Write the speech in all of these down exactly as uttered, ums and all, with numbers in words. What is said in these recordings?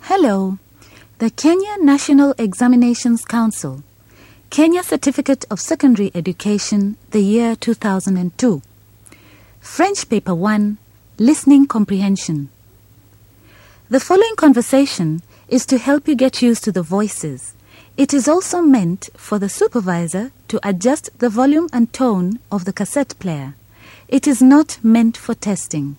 Hello. The Kenya National Examinations Council. Kenya Certificate of Secondary Education, the year two thousand two. French Paper one, Listening Comprehension. The following conversation is to help you get used to the voices. It is also meant for the supervisor to adjust the volume and tone of the cassette player. It is not meant for testing.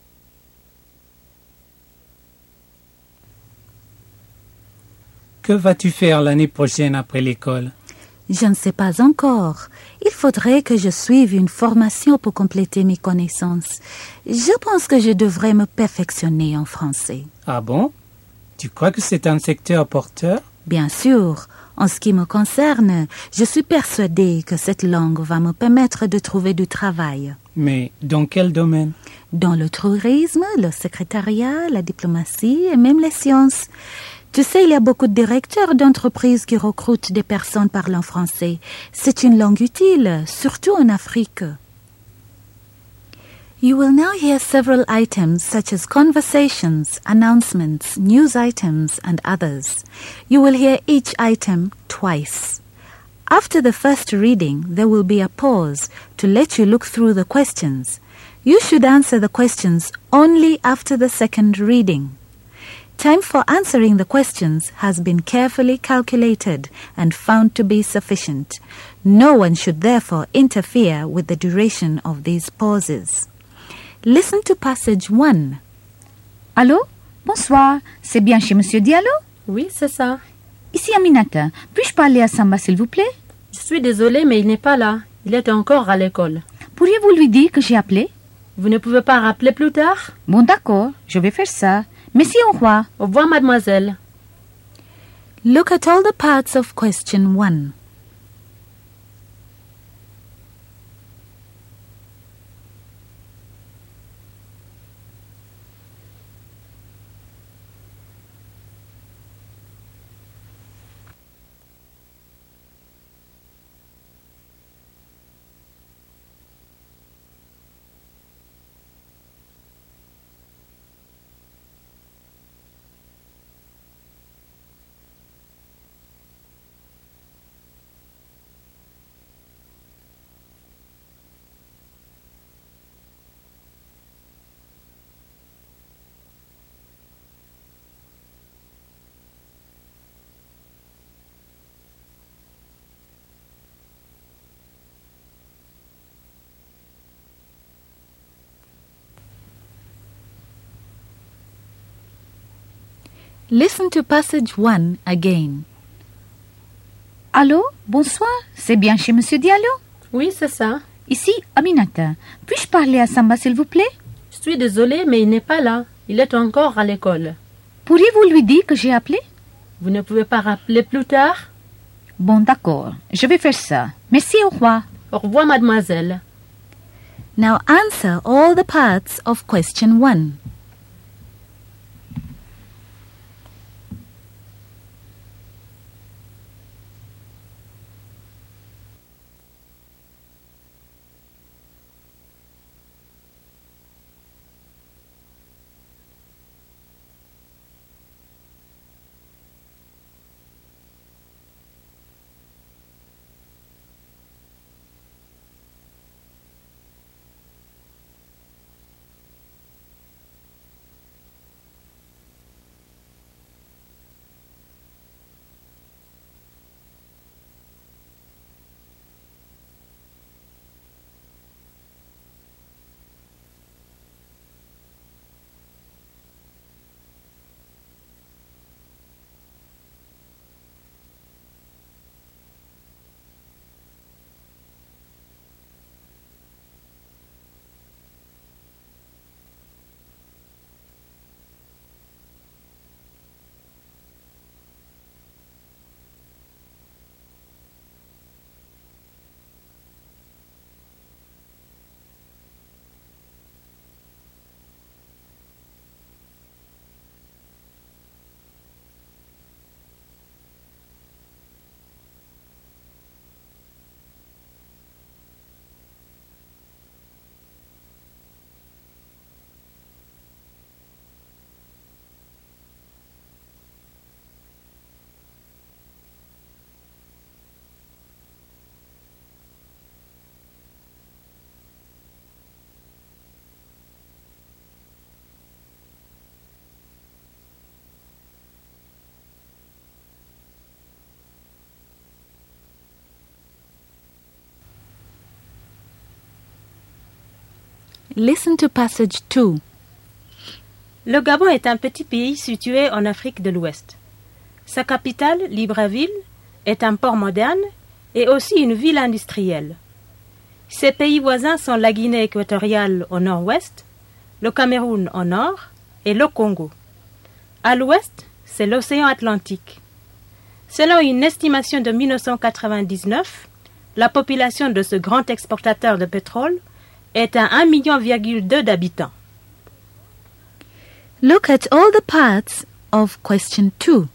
Que vas-tu faire l'année prochaine après l'école? Je ne sais pas encore. Il faudrait que je suive une formation pour compléter mes connaissances. Je pense que je devrais me perfectionner en français. Ah bon? Tu crois que c'est un secteur porteur? Bien sûr. En ce qui me concerne, je suis persuadée que cette langue va me permettre de trouver du travail. Mais dans quel domaine? Dans le tourisme, le secrétariat, la diplomatie et même les sciences. Tu sais, il y a beaucoup de directeurs d'entreprises qui recrutent des personnes parlant français. C'est une langue utile, surtout en Afrique. You will now hear several items such as conversations, announcements, news items, and others. You will hear each item twice. After the first reading, there will be a pause to let you look through the questions. You should answer the questions only after the second reading. Time for answering the questions has been carefully calculated and found to be sufficient. No one should therefore interfere with the duration of these pauses. Listen to passage one. Allô? Bonsoir. C'est bien chez Monsieur Diallo? Oui, c'est ça. Ici Aminata. Puis-je parler à Samba, s'il vous plaît? Je suis désolée, mais il n'est pas là. Il est encore à l'école. Pourriez-vous lui dire que j'ai appelé? Vous ne pouvez pas rappeler plus tard? Bon, d'accord. Je vais faire ça. Merci, au revoir. Au revoir, mademoiselle. Look at all the parts of question one. Listen to passage one again. Allô? Bonsoir. C'est bien chez Monsieur Diallo? Oui, c'est ça. Ici Aminata. Puis-je parler à Samba, s'il vous plaît? Je suis désolée, mais il n'est pas là. Il est encore à l'école. Pourriez-vous lui dire que j'ai appelé? Vous ne pouvez pas rappeler plus tard? Bon, d'accord. Je vais faire ça. Merci, au revoir. Au revoir, mademoiselle. Now answer all the parts of question one. listen to passage two. Le Gabon est un petit pays situé en Afrique de l'Ouest. Sa capitale, Libreville, est un port moderne et aussi une ville industrielle. Ses pays voisins sont la Guinée équatoriale au nord-ouest, le Cameroun au nord et le Congo. À l'ouest, c'est l'océan Atlantique. Selon une estimation de mille neuf cent quatre-vingt-dix-neuf, la population de ce grand exportateur de pétrole est à un virgule deux million d'habitants. Look at all the parts of question two.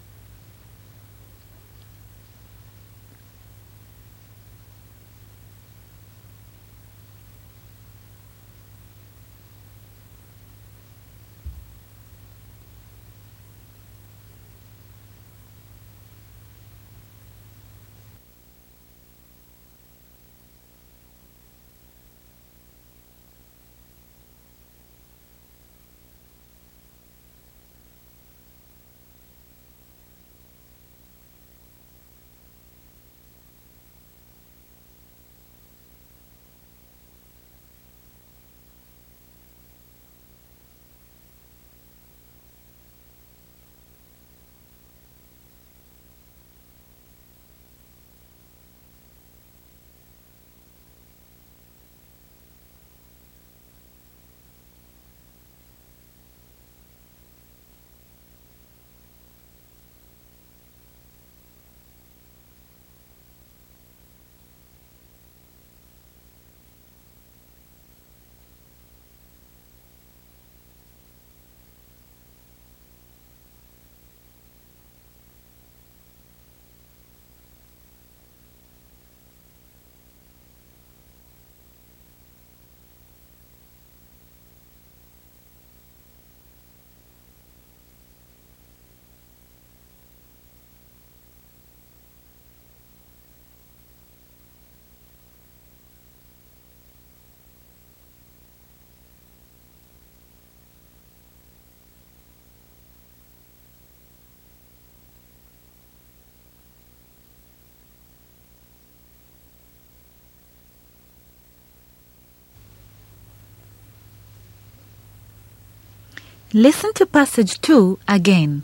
Listen to passage two again.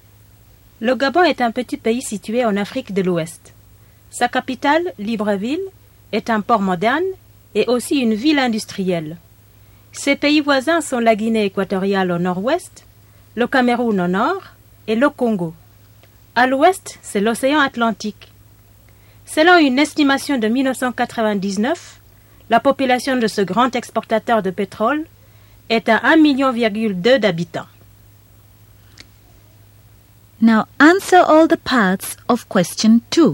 Le Gabon est un petit pays situé en Afrique de l'Ouest. Sa capitale, Libreville, est un port moderne et aussi une ville industrielle. Ses pays voisins sont la Guinée équatoriale au nord-ouest, le Cameroun au nord et le Congo. À l'ouest, c'est l'océan Atlantique. Selon une estimation de mille neuf cent quatre-vingt-dix-neuf, la population de ce grand exportateur de pétrole est à un virgule deux million d'habitants. Now answer all the parts of question two.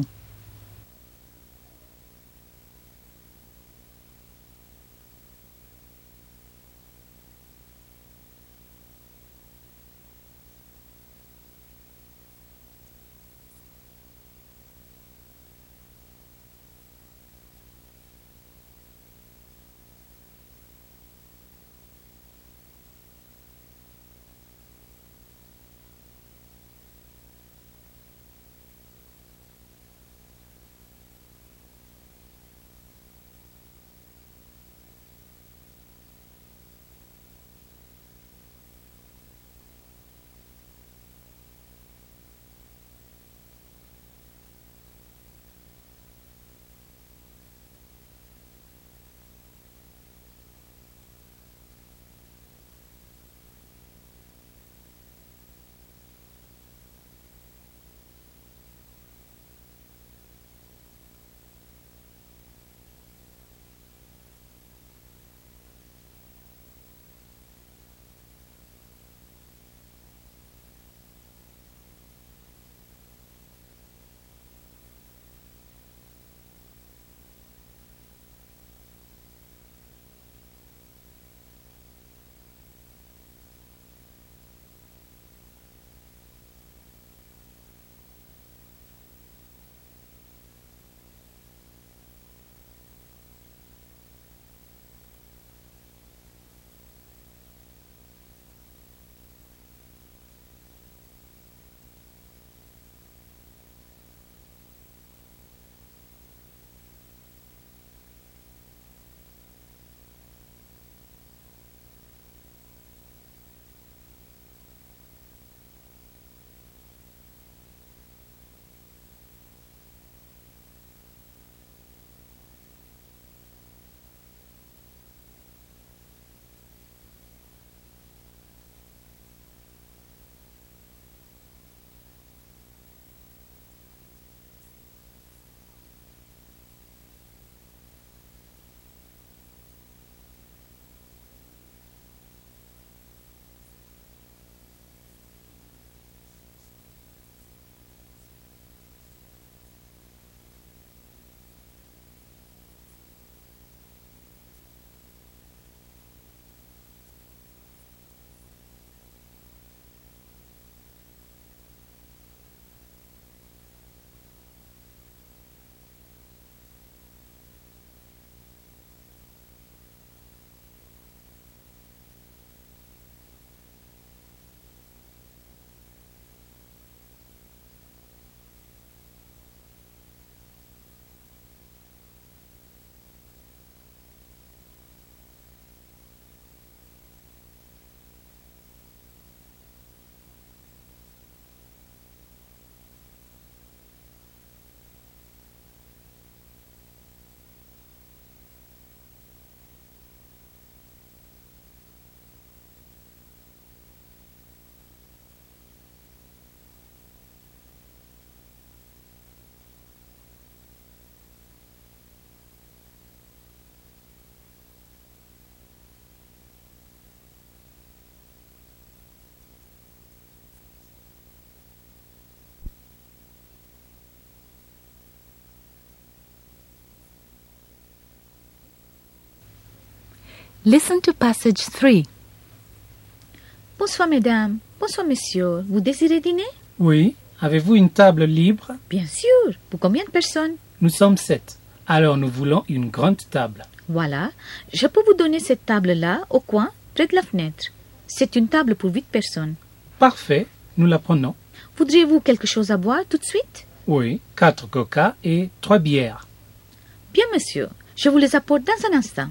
Listen to passage three. Bonsoir, mesdames. Bonsoir, messieurs. Vous désirez dîner? Oui. Avez-vous une table libre? Bien sûr. Pour combien de personnes? Nous sommes sept. Alors nous voulons une grande table. Voilà. Je peux vous donner cette table-là, au coin, près de la fenêtre. C'est une table pour huit personnes. Parfait. Nous la prenons. Voudriez-vous quelque chose à boire tout de suite? Oui. Quatre coca et trois bières. Bien, monsieur. Je vous les apporte dans un instant.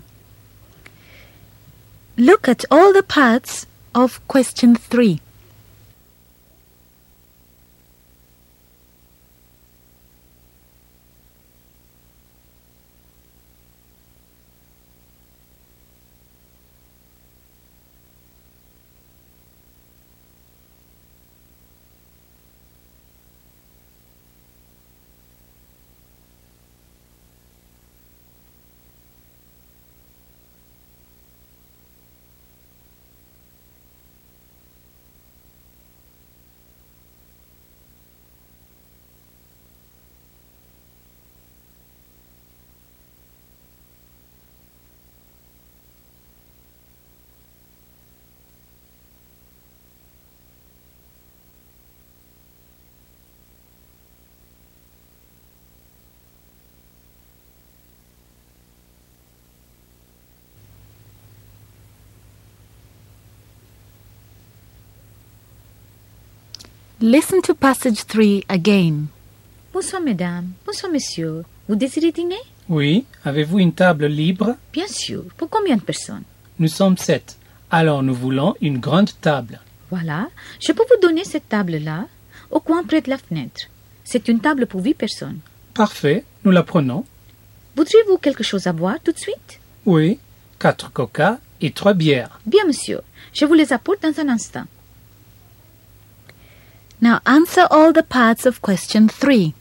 Look at all the parts of question three. Listen to passage three again. Bonsoir, mesdames. Bonsoir, messieurs. Vous désirez dîner? Oui. Avez-vous une table libre? Bien sûr. Pour combien de personnes? Nous sommes sept. Alors nous voulons une grande table. Voilà. Je peux vous donner cette table-là, au coin près de la fenêtre. C'est une table pour huit personnes. Parfait. Nous la prenons. Voudriez-vous quelque chose à boire tout de suite? Oui. Quatre coca et trois bières. Bien, monsieur. Je vous les apporte dans un instant. Now answer all the parts of question three.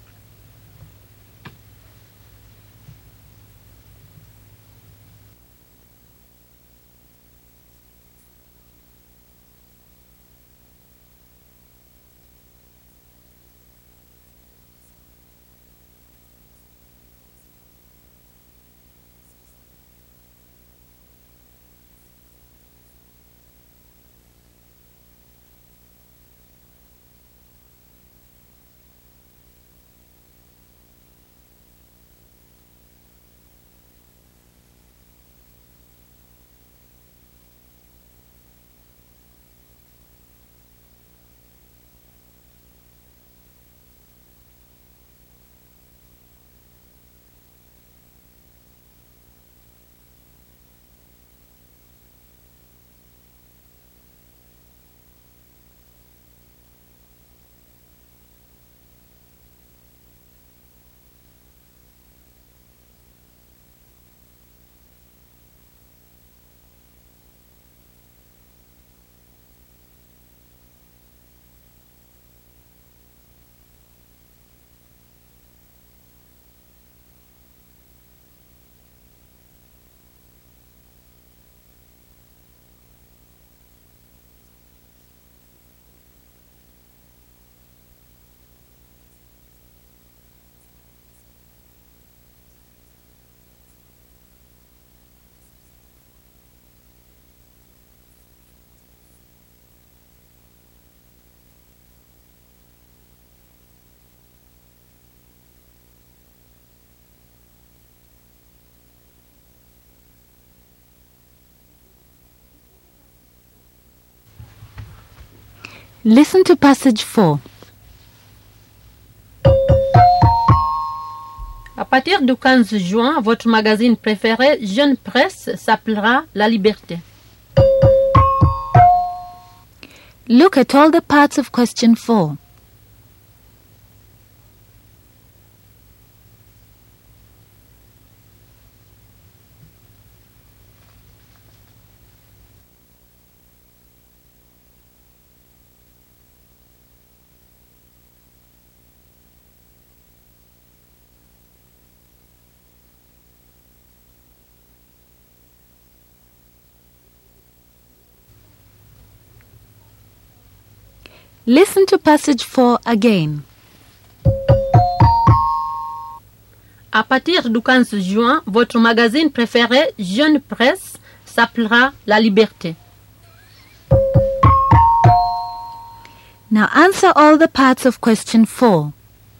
Listen to passage four. À partir du quinze juin, votre magazine préféré, Jeune Presse, s'appellera La Liberté. Look at all the parts of question four. Listen to passage four again. À partir du quinze juin, votre magazine préféré, Jeune Presse, s'appellera la liberté. Now answer all the parts of question four.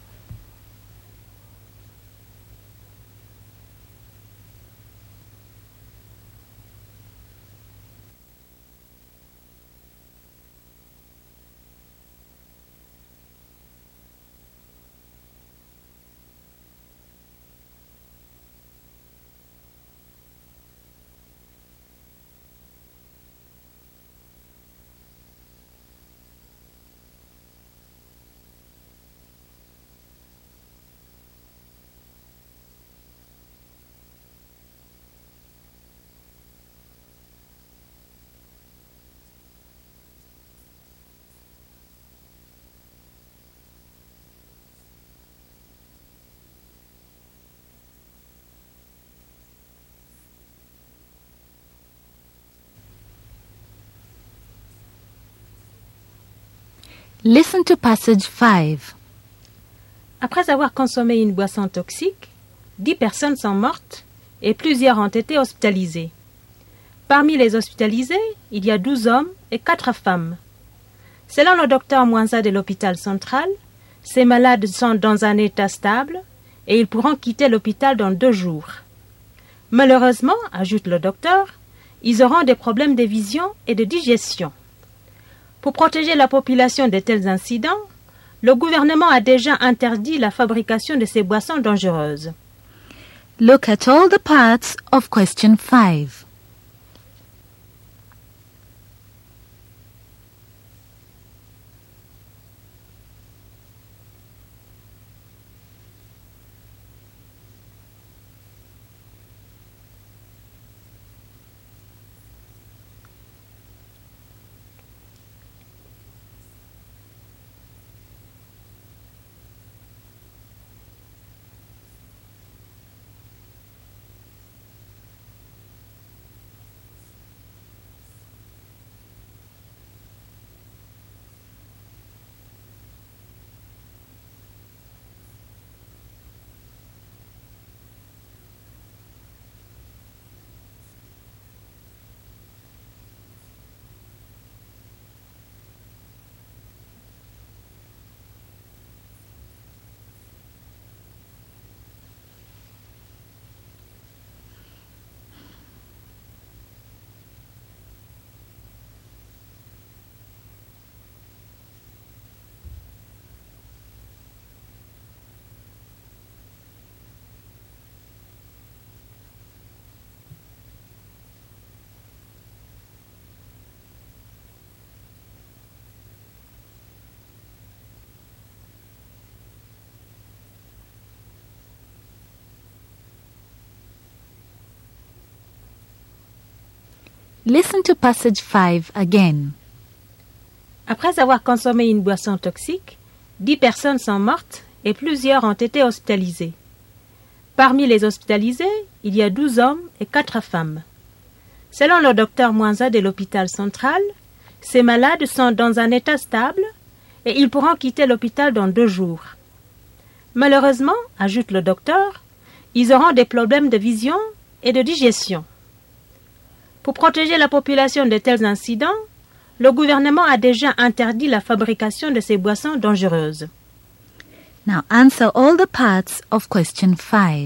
Listen to passage five. Après avoir consommé une boisson toxique, dix personnes sont mortes et plusieurs ont été hospitalisées. Parmi les hospitalisés, il y a douze hommes et quatre femmes. Selon le docteur Mwanza de l'hôpital central, ces malades sont dans un état stable et ils pourront quitter l'hôpital dans deux jours. Malheureusement, ajoute le docteur, ils auront des problèmes de vision et de digestion. Pour protéger la population de tels incidents, le gouvernement a déjà interdit la fabrication de ces boissons dangereuses. Look at all the parts of question five. Listen to passage five again. Après avoir consommé une boisson toxique, dix personnes sont mortes et plusieurs ont été hospitalisées. Parmi les hospitalisés, il y a douze hommes et quatre femmes. Selon le docteur Mwanza de l'hôpital central, ces malades sont dans un état stable et ils pourront quitter l'hôpital dans deux jours. Malheureusement, ajoute le docteur, ils auront des problèmes de vision et de digestion. Pour protéger la population de tels incidents, le gouvernement a déjà interdit la fabrication de ces boissons dangereuses. Now answer all the parts of question five.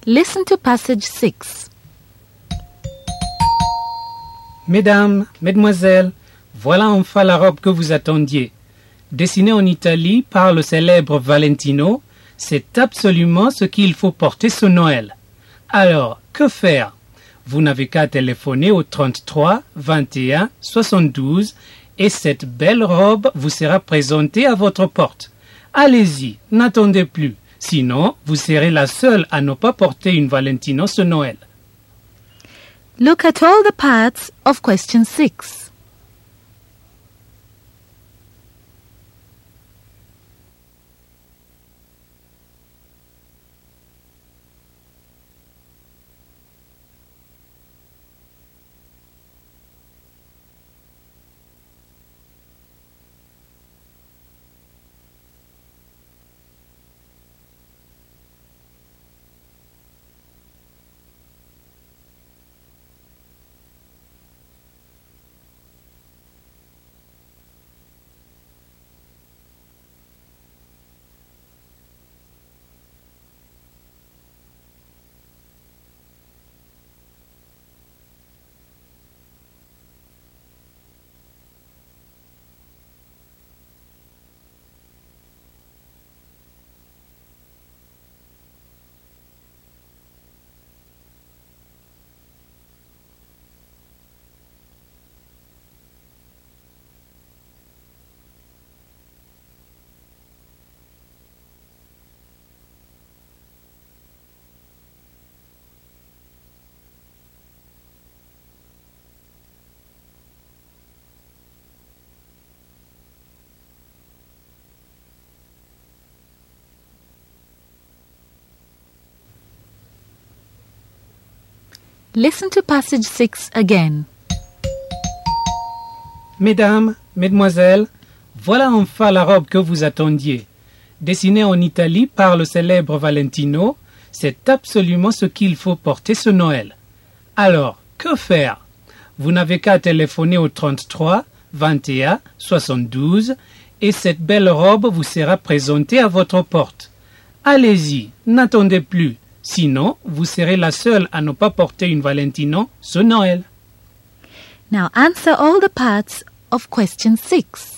Listen to passage six. Mesdames, mesdemoiselles, voilà enfin la robe que vous attendiez. Dessinée en Italie par le célèbre Valentino, c'est absolument ce qu'il faut porter ce Noël. Alors, que faire? Vous n'avez qu'à téléphoner au trente-trois vingt et un soixante-douze et cette belle robe vous sera présentée à votre porte. Allez-y, n'attendez plus, sinon vous serez la seule à ne pas porter une Valentino ce Noël. Look at all the parts of question six. Listen to passage six again. Mesdames, mesdemoiselles, voilà enfin la robe que vous attendiez. Dessinée en Italie par le célèbre Valentino, c'est absolument ce qu'il faut porter ce Noël. Alors, que faire? Vous n'avez qu'à téléphoner au trente-trois vingt et un soixante-douze et cette belle robe vous sera présentée à votre porte. Allez-y, n'attendez plus. Sinon, vous serez la seule à ne pas porter une Valentino ce Noël. Now answer all the parts of question six.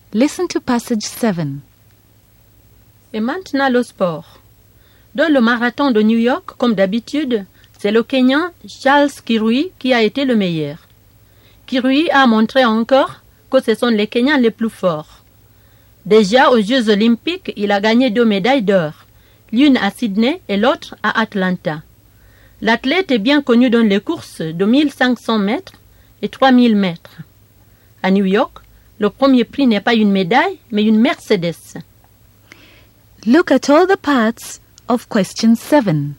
Listen to passage seven. Et maintenant le sport. Dans le marathon de New York, comme d'habitude, c'est le Kenyan Charles Kirui qui a été le meilleur. Kirui a montré encore que ce sont les Kenyans les plus forts. Déjà aux Jeux olympiques, il a gagné deux médailles d'or, l'une à Sydney et l'autre à Atlanta. L'athlète est bien connu dans les courses de mille cinq cents mètres et trois mille mètres. À New York, le premier prix n'est pas une médaille, mais une Mercedes. Look at all the parts of question seven.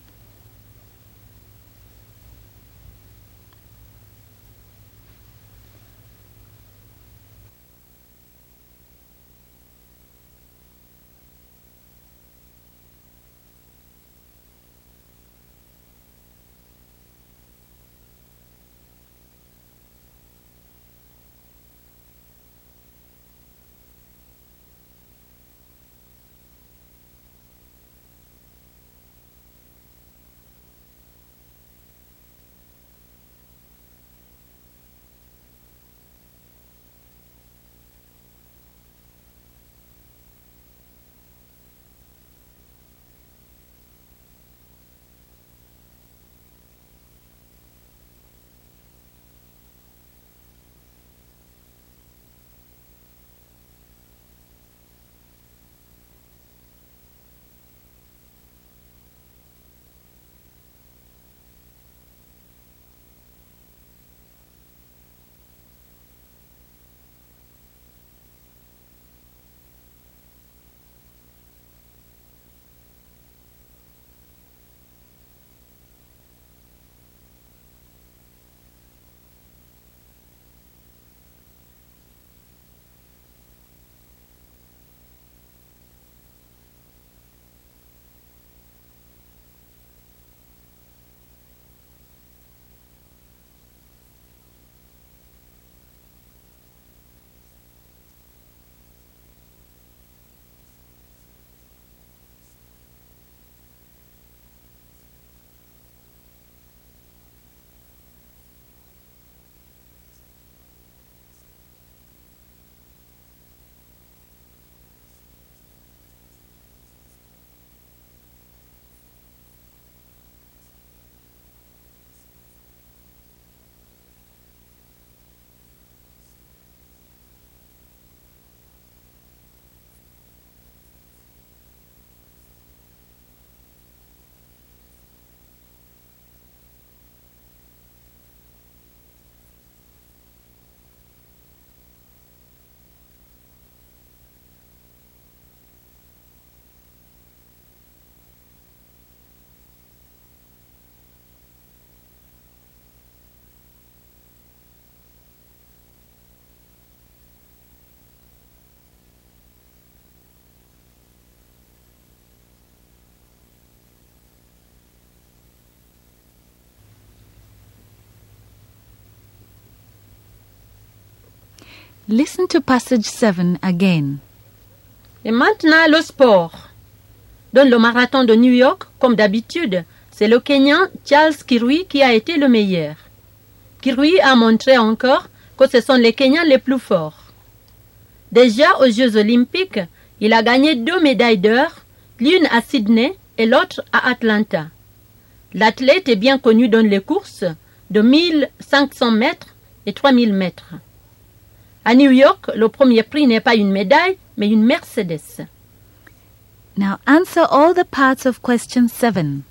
Listen to passage seven again. Et maintenant le sport. Dans le marathon de New York, comme d'habitude, c'est le Kenyan Charles Kirui qui a été le meilleur. Kirui a montré encore que ce sont les Kenyans les plus forts. Déjà aux Jeux olympiques, il a gagné deux médailles d'or, l'une à Sydney et l'autre à Atlanta. L'athlète est bien connu dans les courses de mille cinq cents mètres et trois mille mètres. À New York, le premier prix n'est pas une médaille, mais une Mercedes. Now answer all the parts of question seven.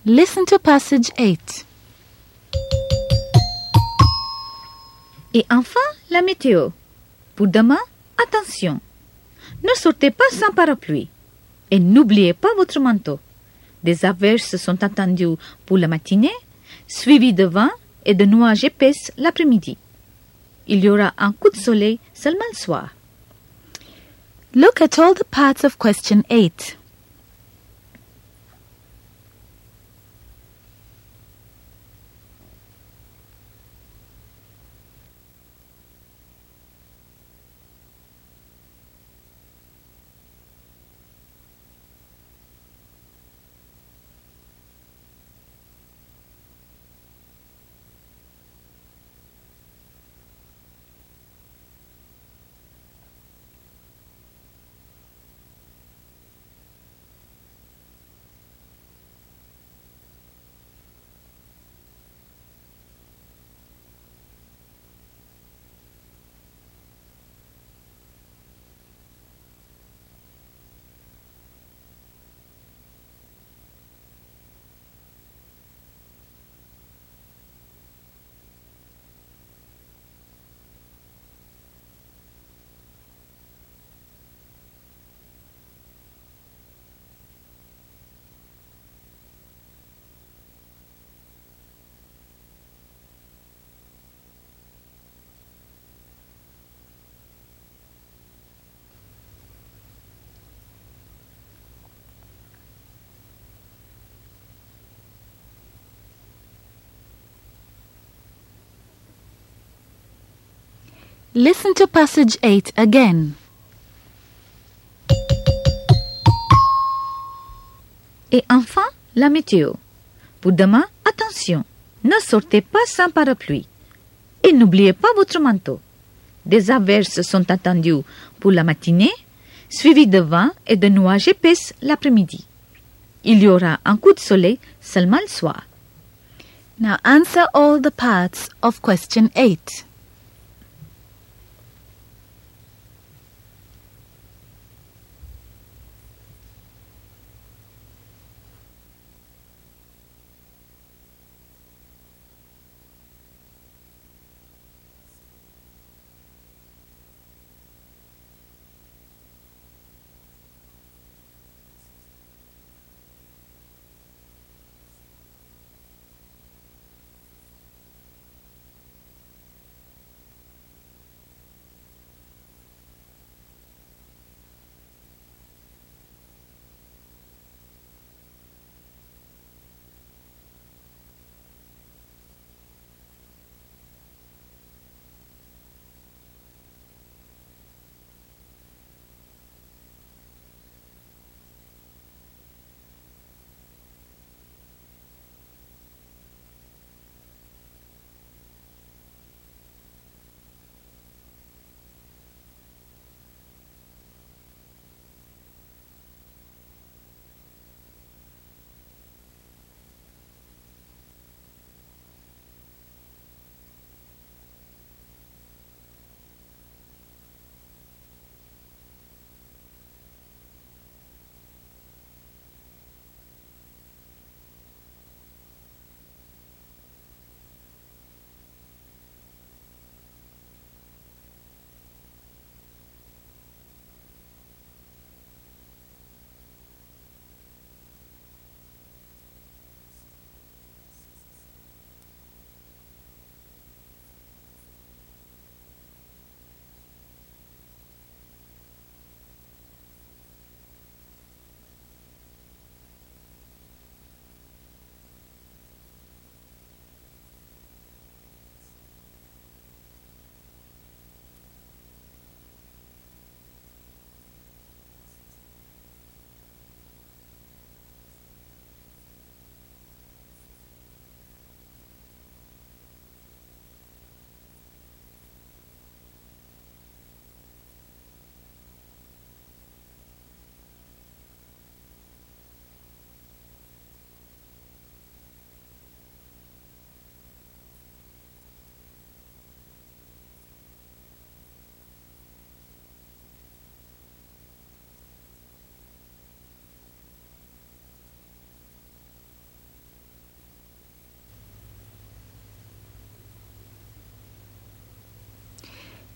Listen to passage eight. Et enfin, la météo. Pour demain, attention. Ne sortez pas sans parapluie. Et n'oubliez pas votre manteau. Des averses sont attendues pour la matinée, suivies de vent et de nuages épais l'après-midi. Il y aura un coup de soleil seulement le soir. Look at all the parts of question eight. Listen to passage eight again. Et enfin, la météo. Pour demain, attention. Ne sortez pas sans parapluie. Et n'oubliez pas votre manteau. Des averses sont attendues pour la matinée, suivies de vent et de nuages épais l'après-midi. Il y aura un coup de soleil seulement le soir. Now answer all the parts of question eight.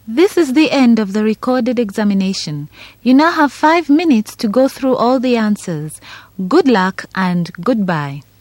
This is the end of the recorded examination. You now have five minutes to go through all the answers. Good luck and goodbye.